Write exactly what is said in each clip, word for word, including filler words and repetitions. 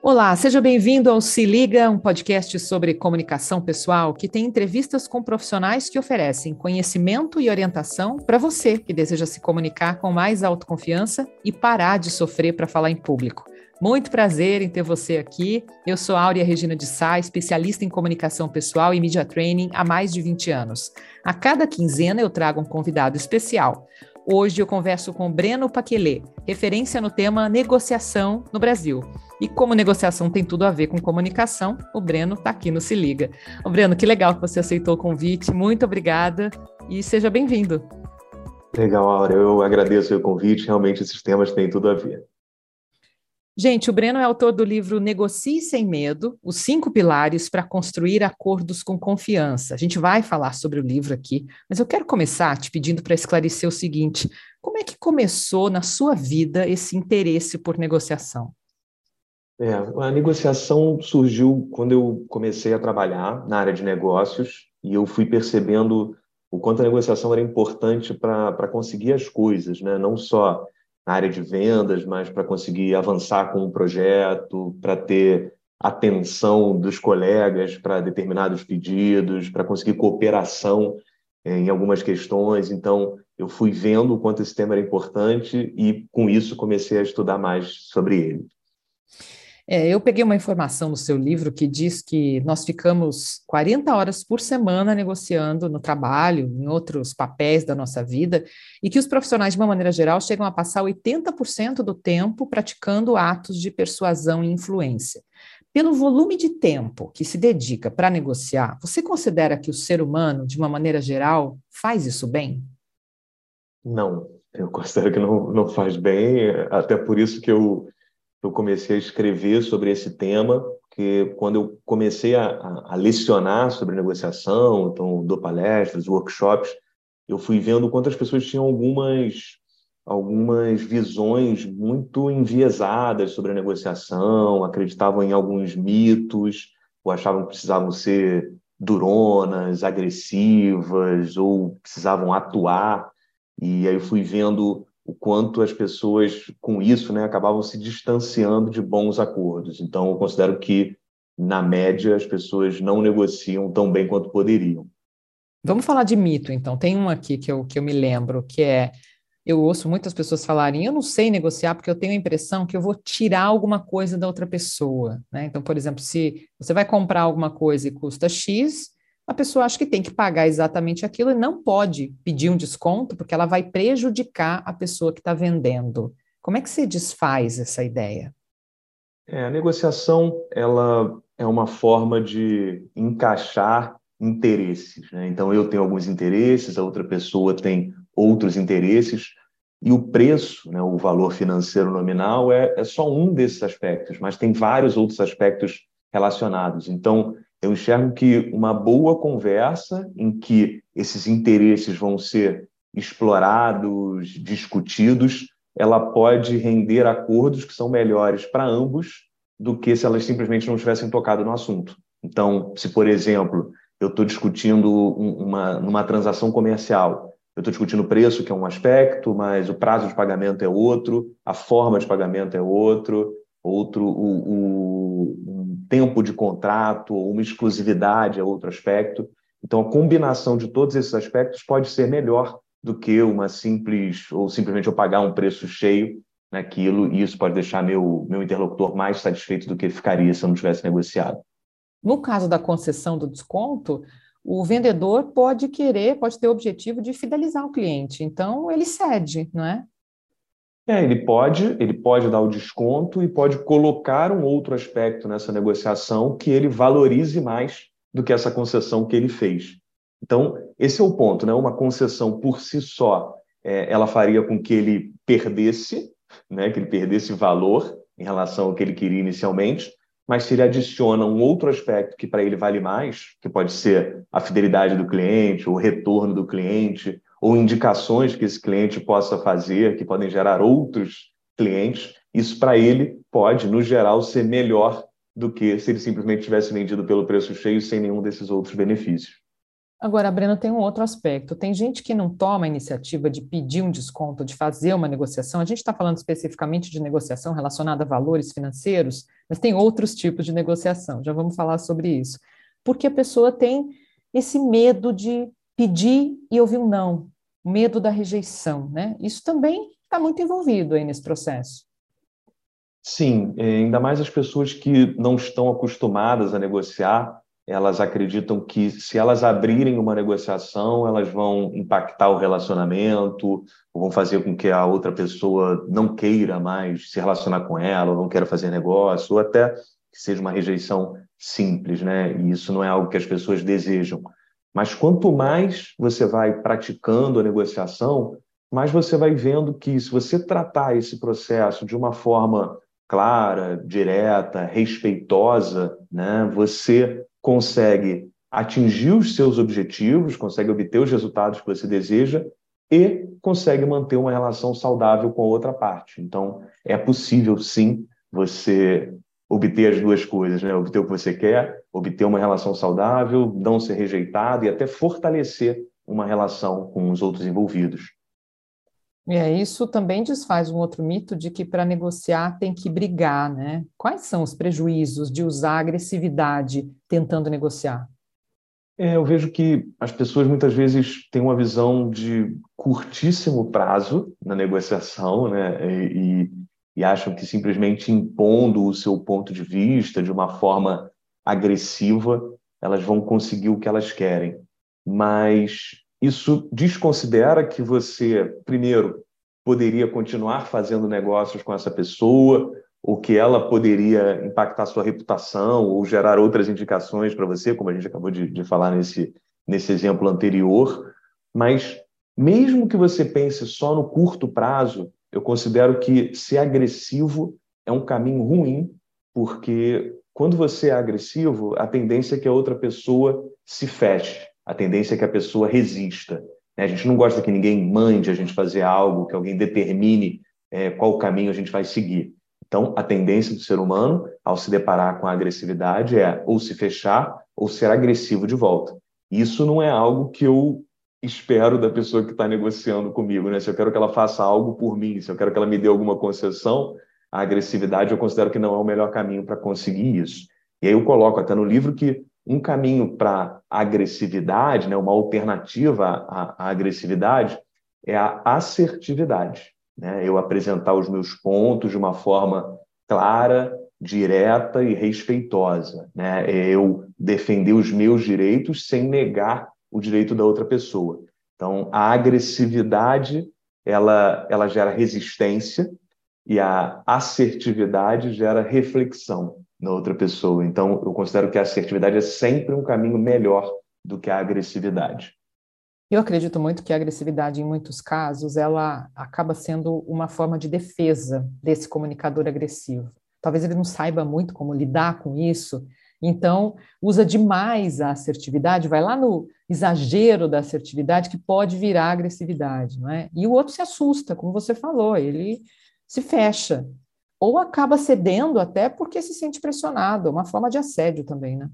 Olá, seja bem-vindo ao Se Liga, um podcast sobre comunicação pessoal que tem entrevistas com profissionais que oferecem conhecimento e orientação para você que deseja se comunicar com mais autoconfiança e parar de sofrer para falar em público. Muito prazer em ter você aqui. Eu sou Áurea Regina de Sá, especialista em comunicação pessoal e media training há mais de vinte anos. A cada quinzena eu trago um convidado especial. Hoje eu converso com Breno Paquelê, referência no tema negociação no Brasil. E como negociação tem tudo a ver com comunicação, o Breno está aqui no Se Liga. Ô Breno, que legal que você aceitou o convite, muito obrigada e seja bem-vindo. Legal, Áurea, eu agradeço o convite, realmente esses temas têm tudo a ver. Gente, o Breno é autor do livro Negocie Sem Medo, os cinco pilares para construir acordos com confiança. A gente vai falar sobre o livro aqui, mas eu quero começar te pedindo para esclarecer o seguinte: como é que começou na sua vida esse interesse por negociação? É, a negociação surgiu quando eu comecei a trabalhar na área de negócios e eu fui percebendo o quanto a negociação era importante para para conseguir as coisas, né? Não só na área de vendas, mas para conseguir avançar com o projeto, para ter atenção dos colegas para determinados pedidos, para conseguir cooperação eh, em algumas questões. Então, eu fui vendo o quanto esse tema era importante e, com isso, comecei a estudar mais sobre ele. É, eu peguei uma informação no seu livro que diz que nós ficamos quarenta horas por semana negociando no trabalho, em outros papéis da nossa vida, e que os profissionais, de uma maneira geral, chegam a passar oitenta por cento do tempo praticando atos de persuasão e influência. Pelo volume de tempo que se dedica para negociar, você considera que o ser humano, de uma maneira geral, faz isso bem? Não, eu considero que não, não faz bem, até por isso que eu eu comecei a escrever sobre esse tema, porque quando eu comecei a, a, a lecionar sobre negociação, então dou palestras, workshops, eu fui vendo quantas pessoas tinham algumas, algumas visões muito enviesadas sobre a negociação, acreditavam em alguns mitos, ou achavam que precisavam ser duronas, agressivas, ou precisavam atuar. E aí eu fui vendo o quanto as pessoas, com isso, né, acabavam se distanciando de bons acordos. Então, eu considero que, na média, as pessoas não negociam tão bem quanto poderiam. Vamos falar de mito, então. Tem um aqui que eu, que eu me lembro, que é, eu ouço muitas pessoas falarem, eu não sei negociar porque eu tenho a impressão que eu vou tirar alguma coisa da outra pessoa, né? Então, por exemplo, se você vai comprar alguma coisa e custa X, a pessoa acha que tem que pagar exatamente aquilo e não pode pedir um desconto porque ela vai prejudicar a pessoa que está vendendo. Como é que você desfaz essa ideia? É, a negociação, ela é uma forma de encaixar interesses, né? Então, eu tenho alguns interesses, a outra pessoa tem outros interesses, e o preço, né, o valor financeiro nominal, é, é só um desses aspectos, mas tem vários outros aspectos relacionados. Então, eu enxergo que uma boa conversa em que esses interesses vão ser explorados, discutidos, ela pode render acordos que são melhores para ambos do que se elas simplesmente não tivessem tocado no assunto. Então, se, por exemplo, eu estou discutindo uma, numa transação comercial, eu estou discutindo o preço, que é um aspecto, mas o prazo de pagamento é outro, a forma de pagamento é outro, outro o, o um tempo de contrato, uma exclusividade é outro aspecto. Então, a combinação de todos esses aspectos pode ser melhor do que uma simples, ou simplesmente eu pagar um preço cheio naquilo, e isso pode deixar meu, meu interlocutor mais satisfeito do que ele ficaria se eu não tivesse negociado. No caso da concessão do desconto, o vendedor pode querer, pode ter o objetivo de fidelizar o cliente, então ele cede, não é? É, ele pode, ele pode dar o desconto e pode colocar um outro aspecto nessa negociação que ele valorize mais do que essa concessão que ele fez. Então, esse é o ponto, né? Uma concessão por si só, é, ela faria com que ele perdesse, né? Que ele perdesse valor em relação ao que ele queria inicialmente, mas se ele adiciona um outro aspecto que para ele vale mais, que pode ser a fidelidade do cliente, o retorno do cliente, ou indicações que esse cliente possa fazer, que podem gerar outros clientes, isso para ele pode, no geral, ser melhor do que se ele simplesmente tivesse vendido pelo preço cheio sem nenhum desses outros benefícios. Agora, Breno, tem um outro aspecto. Tem gente que não toma a iniciativa de pedir um desconto, de fazer uma negociação. A gente está falando especificamente de negociação relacionada a valores financeiros, mas tem outros tipos de negociação. Já vamos falar sobre isso. Porque a pessoa tem esse medo de pedir e ouvir um não, o medo da rejeição, né? Isso também está muito envolvido aí nesse processo. Sim, eh, ainda mais as pessoas que não estão acostumadas a negociar, elas acreditam que se elas abrirem uma negociação, elas vão impactar o relacionamento, ou vão fazer com que a outra pessoa não queira mais se relacionar com ela, ou não queira fazer negócio, ou até que seja uma rejeição simples, né? E isso não é algo que as pessoas desejam. Mas quanto mais você vai praticando a negociação, mais você vai vendo que se você tratar esse processo de uma forma clara, direta, respeitosa, né, você consegue atingir os seus objetivos, consegue obter os resultados que você deseja e consegue manter uma relação saudável com a outra parte. Então, é possível, sim, você obter as duas coisas, né? Obter o que você quer, obter uma relação saudável, não ser rejeitado e até fortalecer uma relação com os outros envolvidos. É, isso também desfaz um outro mito de que para negociar tem que brigar, né? Quais são os prejuízos de usar agressividade tentando negociar? É, eu vejo que as pessoas muitas vezes têm uma visão de curtíssimo prazo na negociação, né? E, e acham que simplesmente impondo o seu ponto de vista de uma forma agressiva, elas vão conseguir o que elas querem. Mas isso desconsidera que você, primeiro, poderia continuar fazendo negócios com essa pessoa, ou que ela poderia impactar sua reputação ou gerar outras indicações para você, como a gente acabou de, de falar nesse, nesse exemplo anterior. Mas, mesmo que você pense só no curto prazo, eu considero que ser agressivo é um caminho ruim, porque quando você é agressivo, a tendência é que a outra pessoa se feche, a tendência é que a pessoa resista. A gente não gosta que ninguém mande a gente fazer algo, que alguém determine é, qual caminho a gente vai seguir. Então, a tendência do ser humano, ao se deparar com a agressividade, é ou se fechar ou ser agressivo de volta. Isso não é algo que eu espero da pessoa que está negociando comigo, né? Se eu quero que ela faça algo por mim, se eu quero que ela me dê alguma concessão, a agressividade eu considero que não é o melhor caminho para conseguir isso. E aí eu coloco até no livro que um caminho para a agressividade, né, uma alternativa à, à agressividade, é a assertividade. Né? Eu apresentar os meus pontos de uma forma clara, direta e respeitosa. Né? Eu defender os meus direitos sem negar o direito da outra pessoa. Então, a agressividade ela, ela gera resistência e a assertividade gera reflexão na outra pessoa. Então, eu considero que a assertividade é sempre um caminho melhor do que a agressividade. Eu acredito muito que a agressividade, em muitos casos, ela acaba sendo uma forma de defesa desse comunicador agressivo. Talvez ele não saiba muito como lidar com isso, então usa demais a assertividade, vai lá no exagero da assertividade que pode virar agressividade, não é? E o outro se assusta, como você falou, ele se fecha, ou acaba cedendo até porque se sente pressionado, é uma forma de assédio também, né?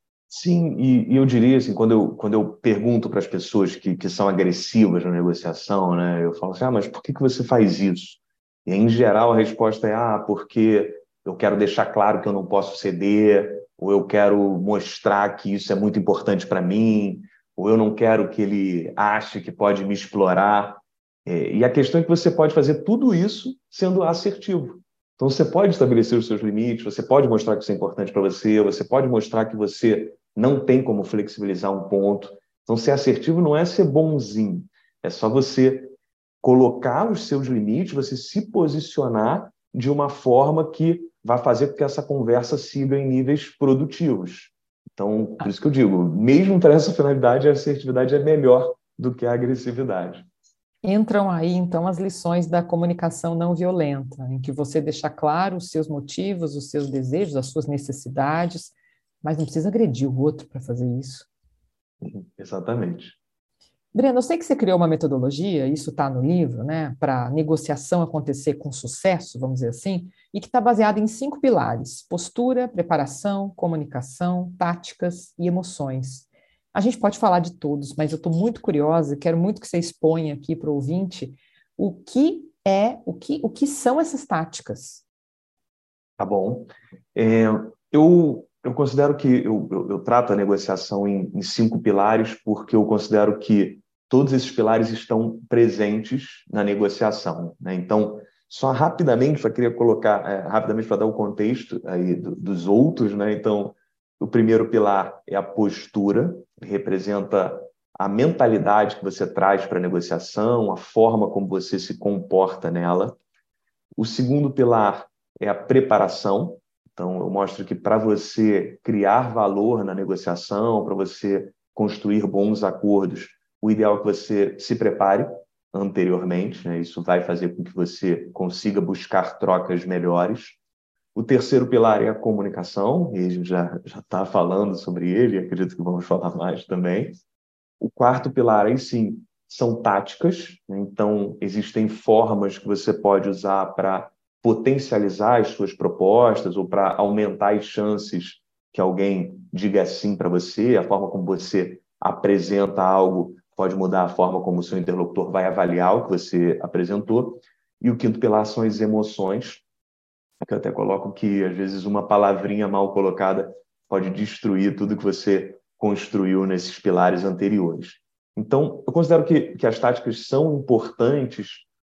Sim, e, e eu diria assim, quando eu, quando eu pergunto para as pessoas que, que são agressivas na negociação, né, eu falo assim, ah, mas por que que você faz isso? E em geral a resposta é, ah, porque eu quero deixar claro que eu não posso ceder, ou eu quero mostrar que isso é muito importante para mim, ou eu não quero que ele ache que pode me explorar. É, e a questão é que você pode fazer tudo isso sendo assertivo. Então, você pode estabelecer os seus limites, você pode mostrar que isso é importante para você, você pode mostrar que você não tem como flexibilizar um ponto. Então, ser assertivo não é ser bonzinho, é só você colocar os seus limites, você se posicionar de uma forma que vai fazer com que essa conversa siga em níveis produtivos. Então, por isso que eu digo, mesmo para essa finalidade, a assertividade é melhor do que a agressividade. Entram aí, então, as lições da comunicação não violenta, em que você deixa claro os seus motivos, os seus desejos, as suas necessidades, mas não precisa agredir o outro para fazer isso. Exatamente. Breno, eu sei que você criou uma metodologia, isso está no livro, né, para negociação acontecer com sucesso, vamos dizer assim, e que está baseada em cinco pilares: postura, preparação, comunicação, táticas e emoções. A gente pode falar de todos, mas eu estou muito curiosa, quero muito que você exponha aqui para o ouvinte o que é, o que, o que são essas táticas. Tá bom. É, eu, eu considero que eu, eu, eu trato a negociação em, em cinco pilares, porque eu considero que todos esses pilares estão presentes na negociação, né? Então, só rapidamente, eu queria colocar, é, rapidamente para dar o contexto aí do, dos outros, né? Então, o primeiro pilar é a postura, que representa a mentalidade que você traz para a negociação, a forma como você se comporta nela. O segundo pilar é a preparação. Então, eu mostro que para você criar valor na negociação, para você construir bons acordos, o ideal é que você se prepare anteriormente, né? Isso vai fazer com que você consiga buscar trocas melhores. O terceiro pilar é a comunicação, e a gente já já está falando sobre ele, acredito que vamos falar mais também. O quarto pilar, aí sim, são táticas, né? Então, existem formas que você pode usar para potencializar as suas propostas ou para aumentar as chances que alguém diga sim para você. A forma como você apresenta algo pode mudar a forma como o seu interlocutor vai avaliar o que você apresentou. E o quinto pilar são as emoções, que eu até coloco que, às vezes, uma palavrinha mal colocada pode destruir tudo que você construiu nesses pilares anteriores. Então, eu considero que, que as táticas são importantes,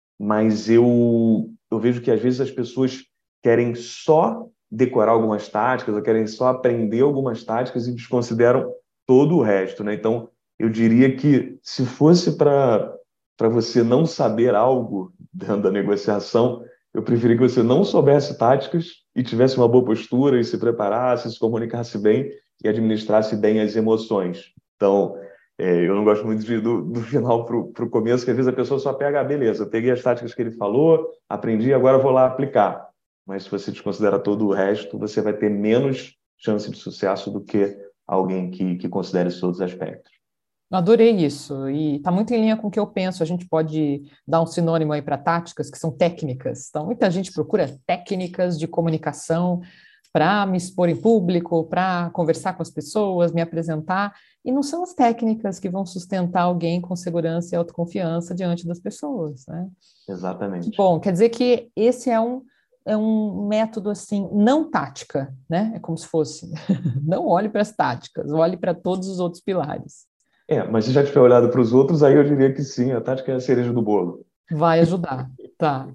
mas eu, eu vejo que, às vezes, as pessoas querem só decorar algumas táticas ou querem só aprender algumas táticas e desconsideram todo o resto, né? Então, eu diria que, se fosse para para você não saber algo dentro da negociação, eu preferi que você não soubesse táticas e tivesse uma boa postura e se preparasse, se comunicasse bem e administrasse bem as emoções. Então, é, eu não gosto muito de, do, do final para o começo, que às vezes a pessoa só pega, ah, beleza, eu peguei as táticas que ele falou, aprendi, agora vou lá aplicar. Mas se você desconsidera todo o resto, você vai ter menos chance de sucesso do que alguém que, que considere esses outros aspectos. Eu adorei isso, e está muito em linha com o que eu penso. A gente pode dar um sinônimo aí para táticas, que são técnicas. Então, muita gente procura técnicas de comunicação para me expor em público, para conversar com as pessoas, me apresentar, e não são as técnicas que vão sustentar alguém com segurança e autoconfiança diante das pessoas, né? Exatamente. Bom, quer dizer que esse é um, é um método assim, não tática, né? É como se fosse, não olhe para as táticas, olhe para todos os outros pilares. É, mas se já tiver olhado para os outros, aí eu diria que sim, a tática é a cereja do bolo. Vai ajudar, tá.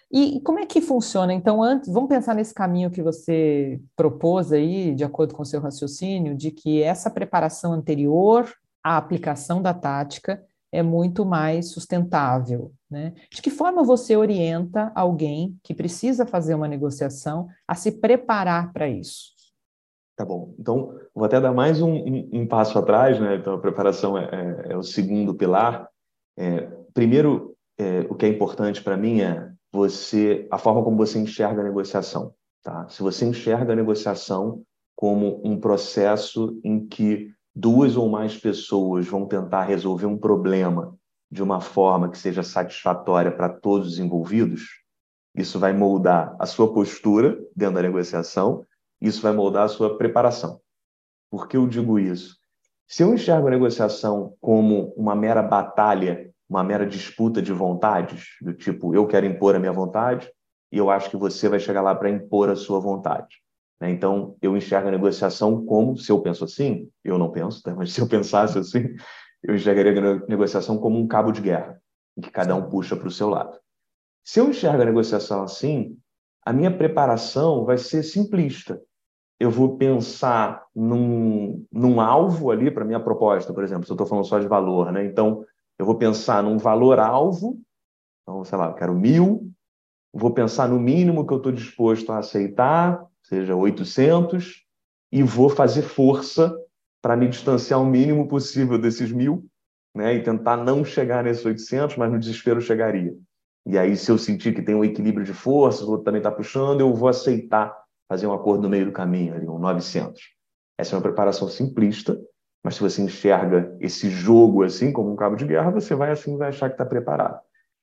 E como é que funciona? Então, antes, vamos pensar nesse caminho que você propôs aí, de acordo com o seu raciocínio, de que essa preparação anterior à aplicação da tática é muito mais sustentável, né? De que forma você orienta alguém que precisa fazer uma negociação a se preparar para isso? Tá bom. Então, vou até dar mais um, um, um passo atrás, né? Então, a preparação é, é, é o segundo pilar. É, primeiro, é, o que é importante para mim é você, a forma como você enxerga a negociação, tá? Se você enxerga a negociação como um processo em que duas ou mais pessoas vão tentar resolver um problema de uma forma que seja satisfatória para todos os envolvidos, isso vai moldar a sua postura dentro da negociação, isso vai moldar a sua preparação. Por que eu digo isso? Se eu enxergo a negociação como uma mera batalha, uma mera disputa de vontades, do tipo, eu quero impor a minha vontade e eu acho que você vai chegar lá para impor a sua vontade, né? Então, eu enxergo a negociação como, se eu penso assim, eu não penso, tá? Mas se eu pensasse assim, eu enxergaria a negociação como um cabo de guerra, em que cada um puxa para o seu lado. Se eu enxergo a negociação assim, a minha preparação vai ser simplista. Eu vou pensar num, num alvo ali para a minha proposta, por exemplo, se eu estou falando só de valor, né? Então, eu vou pensar num valor-alvo, então, sei lá, eu quero mil, vou pensar no mínimo que eu estou disposto a aceitar, seja oitocentos, e vou fazer força para me distanciar o mínimo possível desses mil, né? E tentar não chegar nesses oitocentos, mas no desespero eu chegaria. E aí, se eu sentir que tem um equilíbrio de forças, o outro também está puxando, eu vou aceitar fazer um acordo no meio do caminho, ali, um novecentos. Essa é uma preparação simplista, mas se você enxerga esse jogo assim como um cabo de guerra, você vai assim vai achar que está preparado.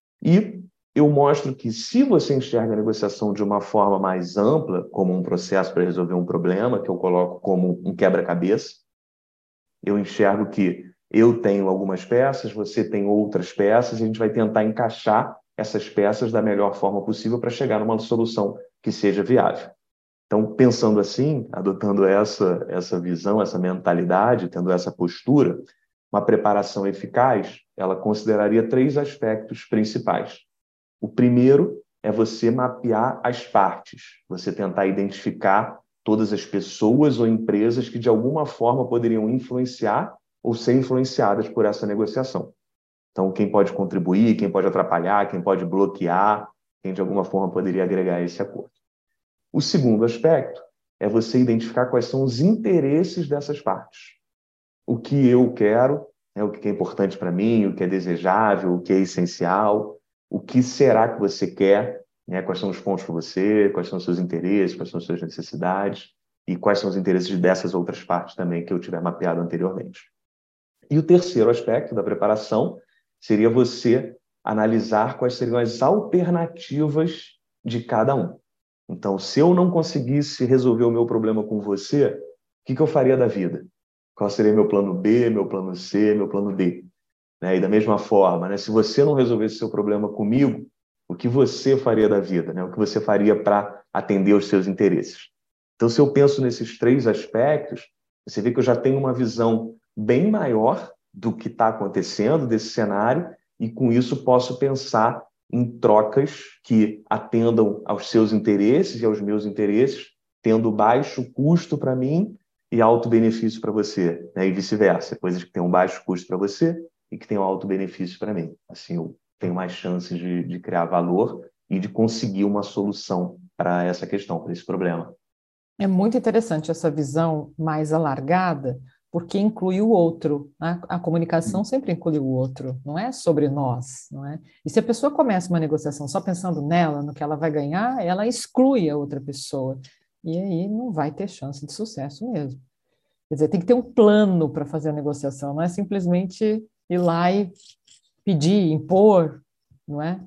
E eu mostro que se você enxerga a negociação de uma forma mais ampla, como um processo para resolver um problema, que eu coloco como um quebra-cabeça, Eu enxergo que eu tenho algumas peças, você tem outras peças, e a gente vai tentar encaixar essas peças da melhor forma possível para chegar numa solução que seja viável. Então, pensando assim, adotando essa, essa visão, essa mentalidade, tendo essa postura, uma preparação eficaz, ela consideraria três aspectos principais. O primeiro é você mapear as partes, você tentar identificar todas as pessoas ou empresas que de alguma forma poderiam influenciar ou ser influenciadas por essa negociação. Então, quem pode contribuir, quem pode atrapalhar, quem pode bloquear, quem de alguma forma poderia agregar esse acordo. O segundo aspecto é você identificar quais são os interesses dessas partes. O que eu quero, né, o que é importante para mim, o que é desejável, o que é essencial, o que será que você quer, né, quais são os pontos para você, quais são os seus interesses, quais são as suas necessidades e quais são os interesses dessas outras partes também que eu tiver mapeado anteriormente. E o terceiro aspecto da preparação seria você analisar quais seriam as alternativas de cada um. Então, se eu não conseguisse resolver o meu problema com você, o que, que eu faria da vida? Qual seria meu plano B, meu plano C, meu plano D? Né? E da mesma forma, né, se você não resolvesse o seu problema comigo, o que você faria da vida? Né? O que você faria para atender aos seus interesses? Então, se eu penso nesses três aspectos, você vê que eu já tenho uma visão bem maior do que está acontecendo, desse cenário, e com isso posso pensar em trocas que atendam aos seus interesses e aos meus interesses, tendo baixo custo para mim e alto benefício para você, né? E vice-versa, coisas que têm um baixo custo para você e que têm um alto benefício para mim. Assim, eu tenho mais chances de, de criar valor e de conseguir uma solução para essa questão, para esse problema. É muito interessante essa visão mais alargada, porque inclui o outro, né? A comunicação sempre inclui o outro, não é sobre nós, não é? E se a pessoa começa uma negociação só pensando nela, no que ela vai ganhar, ela exclui a outra pessoa. E aí não vai ter chance de sucesso mesmo. Quer dizer, tem que ter um plano para fazer a negociação, não é simplesmente ir lá e pedir, impor, não é?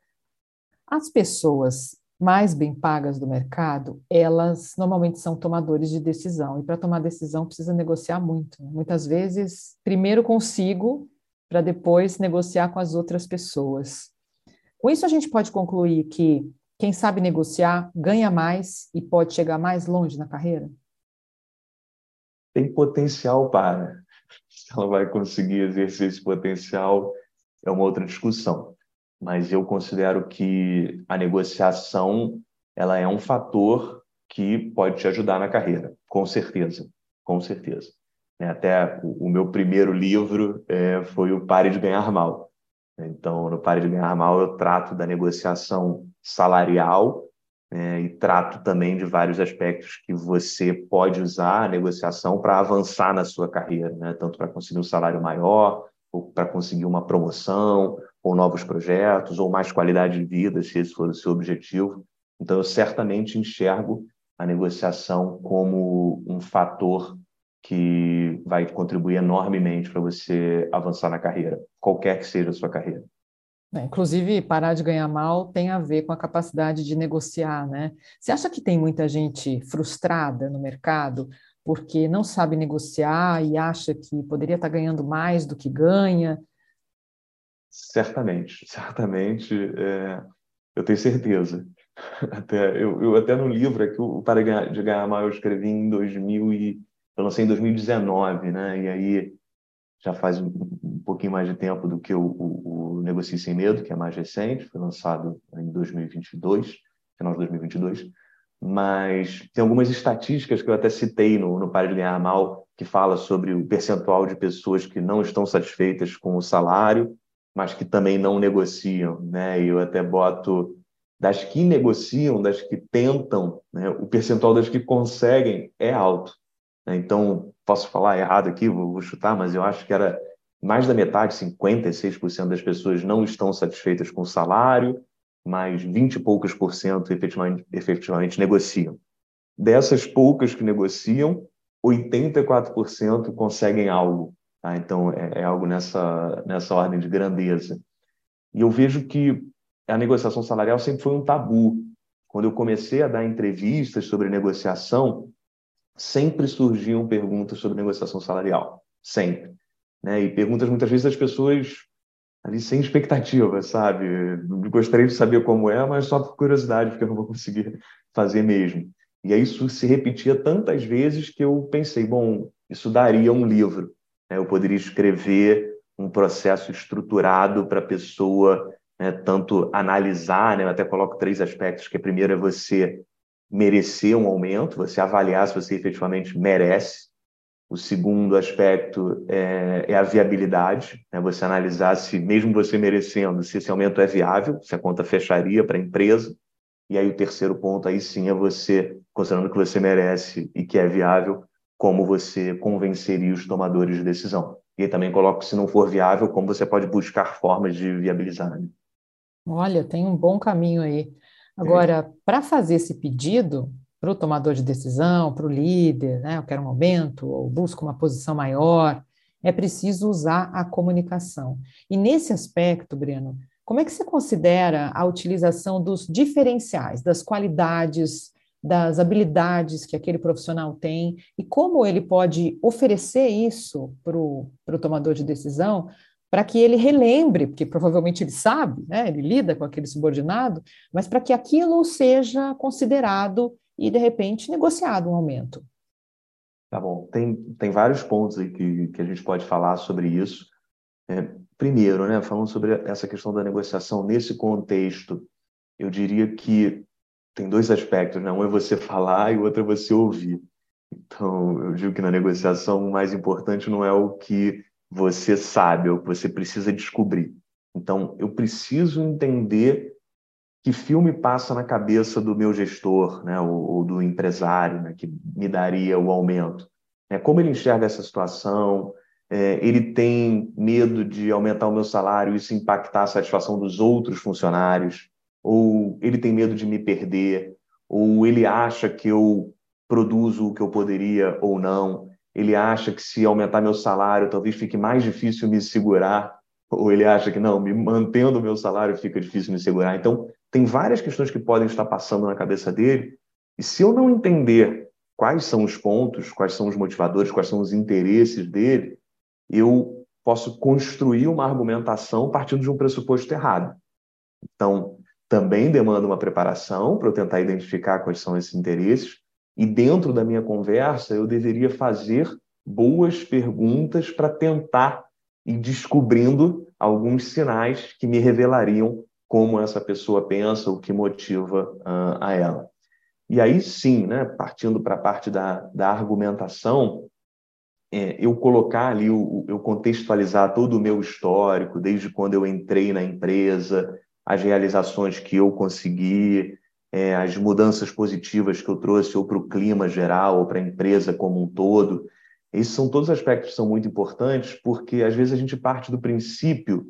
As pessoas mais bem pagas do mercado, elas normalmente são tomadores de decisão, e para tomar decisão precisa negociar muito. Muitas vezes, primeiro consigo, para depois negociar com as outras pessoas. Com isso, a gente pode concluir que quem sabe negociar ganha mais e pode chegar mais longe na carreira? Tem potencial para. Se ela vai conseguir exercer esse potencial, é uma outra discussão. Mas eu considero que a negociação ela é um fator que pode te ajudar na carreira, com certeza, com certeza. Até o meu primeiro livro é, foi o Pare de Ganhar Mal. Então, no Pare de Ganhar Mal, eu trato da negociação salarial, é, e trato também de vários aspectos que você pode usar a negociação para avançar na sua carreira, né? Tanto para conseguir um salário maior, ou para conseguir uma promoção, ou novos projetos, ou mais qualidade de vida, se esse for o seu objetivo. Então, eu certamente enxergo a negociação como um fator que vai contribuir enormemente para você avançar na carreira, qualquer que seja a sua carreira. É, inclusive, parar de ganhar mal tem a ver com a capacidade de negociar, né? Você acha que tem muita gente frustrada no mercado porque não sabe negociar e acha que poderia estar ganhando mais do que ganha? Certamente, certamente, é, eu tenho certeza. Até, eu, eu até no livro aqui, o Para de Ganhar Mal, eu escrevi em dois mil e eu lancei em dois mil e dezenove, né? E aí já faz um, um pouquinho mais de tempo do que o, o, o Negocie Sem Medo, que é mais recente, foi lançado em dois mil e vinte e dois, final de dois mil e vinte e dois. Mas tem algumas estatísticas que eu até citei no, no Para de Ganhar Mal, que fala sobre o percentual de pessoas que não estão satisfeitas com o salário, mas que também não negociam, né? E eu até boto das que negociam, das que tentam, né? O percentual das que conseguem é alto, né? Então, posso falar errado aqui, vou, vou chutar, mas eu acho que era mais da metade, cinquenta e seis por cento das pessoas não estão satisfeitas com o salário, mas vinte e poucos por cento efetivamente, efetivamente negociam. Dessas poucas que negociam, oitenta e quatro por cento conseguem algo. Tá? Então, é, é algo nessa, nessa ordem de grandeza. E eu vejo que a negociação salarial sempre foi um tabu. Quando eu comecei a dar entrevistas sobre negociação, sempre surgiam perguntas sobre negociação salarial. sempre. Né? E perguntas, muitas vezes, as pessoas ali sem expectativa, sabe? Gostaria de saber como é, mas só por curiosidade, porque eu não vou conseguir fazer mesmo. E aí isso se repetia tantas vezes que eu pensei, bom, isso daria um livro, né? Eu poderia escrever um processo estruturado para a pessoa, né, tanto analisar, né? Eu até coloco três aspectos, que a primeira é você merecer um aumento, você avaliar se você efetivamente merece. O segundo aspecto é, é a viabilidade, né? Você analisar se, mesmo você merecendo, se esse aumento é viável, se a conta fecharia para a empresa. E aí o terceiro ponto, aí sim, é você, considerando que você merece e que é viável, como você convenceria os tomadores de decisão. E aí também coloco, se não for viável, como você pode buscar formas de viabilizar. Né? Olha, tem um bom caminho aí. É. Agora, para fazer esse pedido para o tomador de decisão, para o líder, né? Eu quero um aumento, ou busco uma posição maior, é preciso usar a comunicação. E nesse aspecto, Breno, como é que você considera a utilização dos diferenciais, das qualidades, das habilidades que aquele profissional tem e como ele pode oferecer isso para o para o tomador de decisão? Para que ele relembre, porque provavelmente ele sabe, né, ele lida com aquele subordinado, mas para que aquilo seja considerado e, de repente, negociado um aumento. Tá bom. Tem, tem vários pontos aí que, que a gente pode falar sobre isso. É, primeiro, né, falando sobre essa questão da negociação nesse contexto, eu diria que tem dois aspectos, né? Um é você falar e o outro é você ouvir. Então, eu digo que na negociação o mais importante não é o que você sabe, é o que você precisa descobrir. Então, eu preciso entender que filme passa na cabeça do meu gestor, né, ou, ou do empresário, né, que me daria o aumento. É, como ele enxerga essa situação? É, ele tem medo de aumentar o meu salário e isso impactar a satisfação dos outros funcionários? Ou ele tem medo de me perder? Ou ele acha que eu produzo o que eu poderia ou não? Ele acha que se aumentar meu salário talvez fique mais difícil me segurar? Ou ele acha que não, me mantendo o meu salário fica difícil me segurar? Então, tem várias questões que podem estar passando na cabeça dele, e se eu não entender quais são os pontos, quais são os motivadores, quais são os interesses dele, eu posso construir uma argumentação partindo de um pressuposto errado. Então, também demanda uma preparação para eu tentar identificar quais são esses interesses, e dentro da minha conversa eu deveria fazer boas perguntas para tentar ir descobrindo alguns sinais que me revelariam como essa pessoa pensa, o que motiva uh, a ela. E aí sim, né, partindo para a parte da, da argumentação, é, eu colocar ali, o, eu contextualizar todo o meu histórico, desde quando eu entrei na empresa, as realizações que eu consegui, é, as mudanças positivas que eu trouxe ou para o clima geral ou para a empresa como um todo. Esses são todos aspectos que são muito importantes, porque às vezes a gente parte do princípio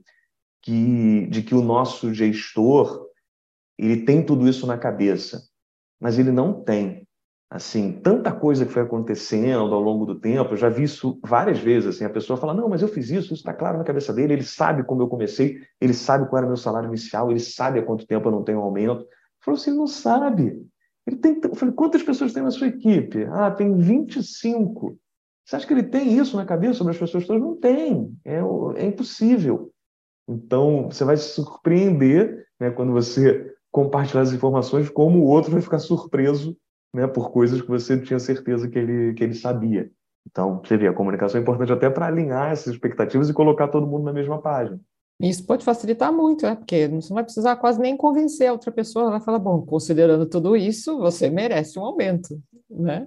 que, de que o nosso gestor ele tem tudo isso na cabeça, mas ele não tem. Assim, tanta coisa que foi acontecendo ao longo do tempo, eu já vi isso várias vezes, assim, a pessoa fala, não, mas eu fiz isso, isso está claro na cabeça dele, ele sabe como eu comecei, ele sabe qual era o meu salário inicial, ele sabe há quanto tempo eu não tenho aumento. Falou assim, ele não sabe. Ele tem... Eu falei, quantas pessoas tem na sua equipe? Ah, tem vinte e cinco. Você acha que ele tem isso na cabeça sobre as pessoas todas? Não tem, é, é impossível. Então, você vai se surpreender, né, quando você compartilhar as informações, como o outro vai ficar surpreso, né, por coisas que você tinha certeza que ele, que ele sabia. Então, você vê, a comunicação é importante até para alinhar essas expectativas e colocar todo mundo na mesma página. Isso pode facilitar muito, né? Porque você não vai precisar quase nem convencer a outra pessoa, ela vai falar, bom, considerando tudo isso, você merece um aumento, né?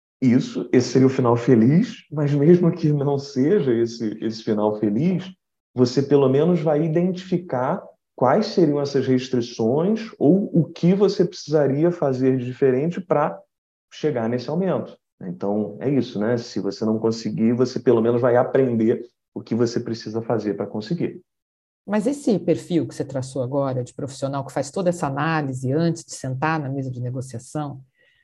Isso, esse seria o final feliz, mas mesmo que não seja esse, esse final feliz, você pelo menos vai identificar quais seriam essas restrições ou o que você precisaria fazer de diferente para chegar nesse aumento. Então, é isso, né? Se você não conseguir, você pelo menos vai aprender o que você precisa fazer para conseguir. Mas esse perfil que você traçou agora, de profissional que faz toda essa análise antes de sentar na mesa de negociação,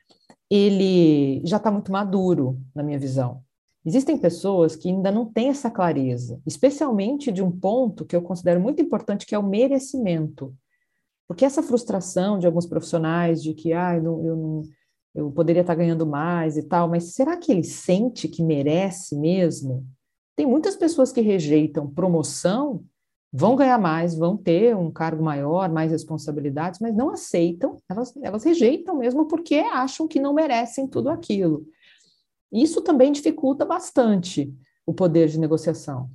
ele já está muito maduro, na minha visão. Existem pessoas que ainda não têm essa clareza, especialmente de um ponto que eu considero muito importante, que é o merecimento. Porque essa frustração de alguns profissionais de que ah, eu, não, eu, não, eu poderia estar ganhando mais e tal, mas será que ele sente que merece mesmo? Tem muitas pessoas que rejeitam promoção, vão ganhar mais, vão ter um cargo maior, mais responsabilidades, mas não aceitam, elas, elas rejeitam mesmo porque acham que não merecem tudo aquilo. Isso também dificulta bastante o poder de negociação.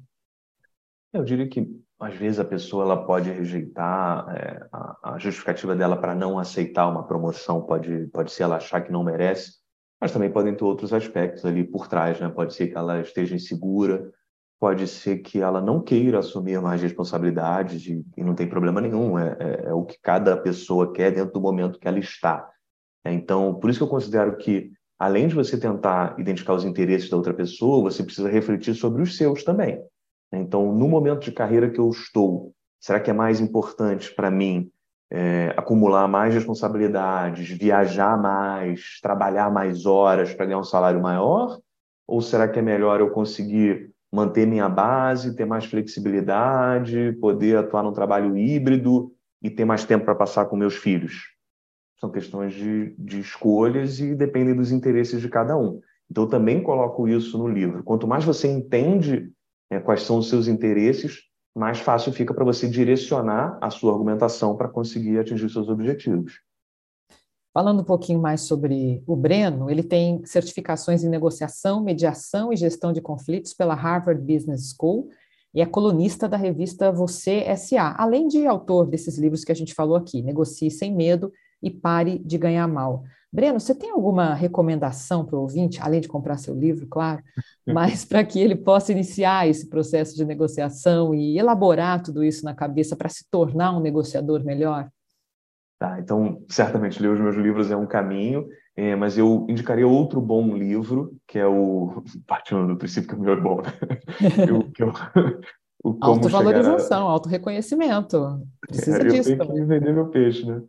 Eu diria que, às vezes, a pessoa ela pode rejeitar, é, a, a justificativa dela para não aceitar uma promoção pode, pode ser ela achar que não merece, mas também podem ter outros aspectos ali por trás, né? Pode ser que ela esteja insegura, pode ser que ela não queira assumir mais responsabilidades e, e não tem problema nenhum, é, é, é o que cada pessoa quer dentro do momento que ela está. É, então, por isso que eu considero que, além de você tentar identificar os interesses da outra pessoa, você precisa refletir sobre os seus também. Então, no momento de carreira que eu estou, será que é mais importante para mim é, acumular mais responsabilidades, viajar mais, trabalhar mais horas para ganhar um salário maior? Ou será que é melhor eu conseguir manter minha base, ter mais flexibilidade, poder atuar num trabalho híbrido e ter mais tempo para passar com meus filhos? São questões de, de escolhas e dependem dos interesses de cada um. Então, eu também coloco isso no livro. Quanto mais você entende é, quais são os seus interesses, mais fácil fica para você direcionar a sua argumentação para conseguir atingir seus objetivos. Falando um pouquinho mais sobre o Breno, ele tem certificações em negociação, mediação e gestão de conflitos pela Harvard Business School e é colunista da revista Você S A, além de autor desses livros que a gente falou aqui, Negocie Sem Medo e Pare de Ganhar Mal. Breno, você tem alguma recomendação para o ouvinte, além de comprar seu livro, claro, mas para que ele possa iniciar esse processo de negociação e elaborar tudo isso na cabeça para se tornar um negociador melhor? Tá, então, certamente ler os meus livros é um caminho, é, mas eu indicaria outro bom livro, que é o... Partindo do princípio que o meu é bom, né? Eu, que eu, o Como Chegar a... Autovalorização, autorreconhecimento. Precisa Eu disso tenho que também. vender meu peixe, né?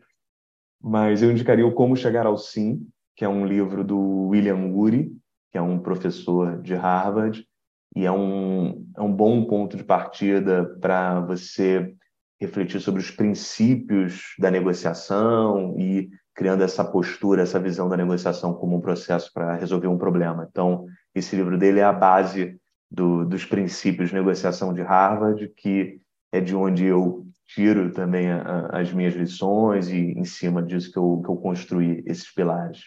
Mas eu indicaria o Como Chegar ao Sim, que é um livro do William Ury, que é um professor de Harvard, e é um, é um bom ponto de partida para você refletir sobre os princípios da negociação e criando essa postura, essa visão da negociação como um processo para resolver um problema. Então, esse livro dele é a base do, dos princípios de negociação de Harvard, que é de onde eu tiro também a, a, as minhas lições e em cima disso que eu, que eu construí esses pilares.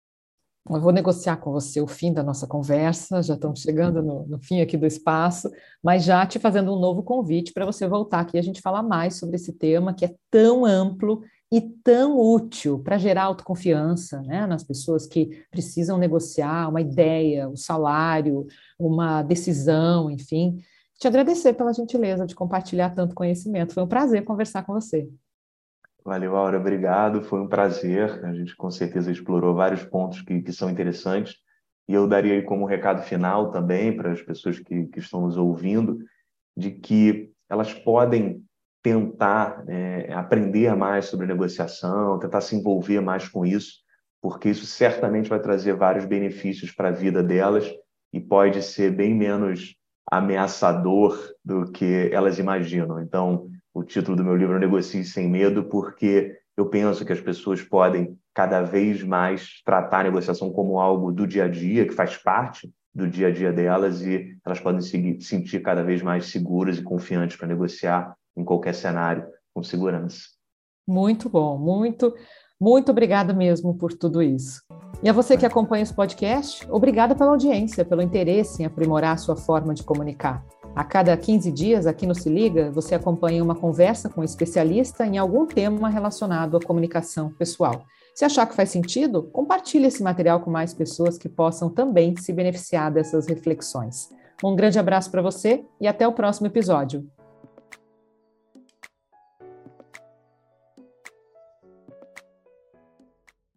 Eu vou negociar com você o fim da nossa conversa, já estamos chegando no, no fim aqui do espaço, mas já te fazendo um novo convite para você voltar aqui e a gente falar mais sobre esse tema que é tão amplo e tão útil para gerar autoconfiança, né, nas pessoas que precisam negociar uma ideia, um salário, uma decisão, enfim. Te agradecer pela gentileza de compartilhar tanto conhecimento. Foi um prazer conversar com você. Valeu, Aura, obrigado. Foi um prazer. A gente com certeza explorou vários pontos que, que são interessantes. E eu daria aí como recado final também para as pessoas que, que estão nos ouvindo, de que elas podem tentar é, aprender mais sobre negociação, tentar se envolver mais com isso, porque isso certamente vai trazer vários benefícios para a vida delas e pode ser bem menos ameaçador do que elas imaginam. Então, o título do meu livro é Negocie Sem Medo, porque eu penso que as pessoas podem cada vez mais tratar a negociação como algo do dia a dia, que faz parte do dia a dia delas, e elas podem se sentir cada vez mais seguras e confiantes para negociar em qualquer cenário com segurança. Muito bom, muito, muito obrigada mesmo por tudo isso. E a você que acompanha esse podcast, obrigada pela audiência, pelo interesse em aprimorar a sua forma de comunicar. A cada quinze dias, aqui no Se Liga, você acompanha uma conversa com um especialista em algum tema relacionado à comunicação pessoal. Se achar que faz sentido, compartilhe esse material com mais pessoas que possam também se beneficiar dessas reflexões. Um grande abraço para você e até o próximo episódio.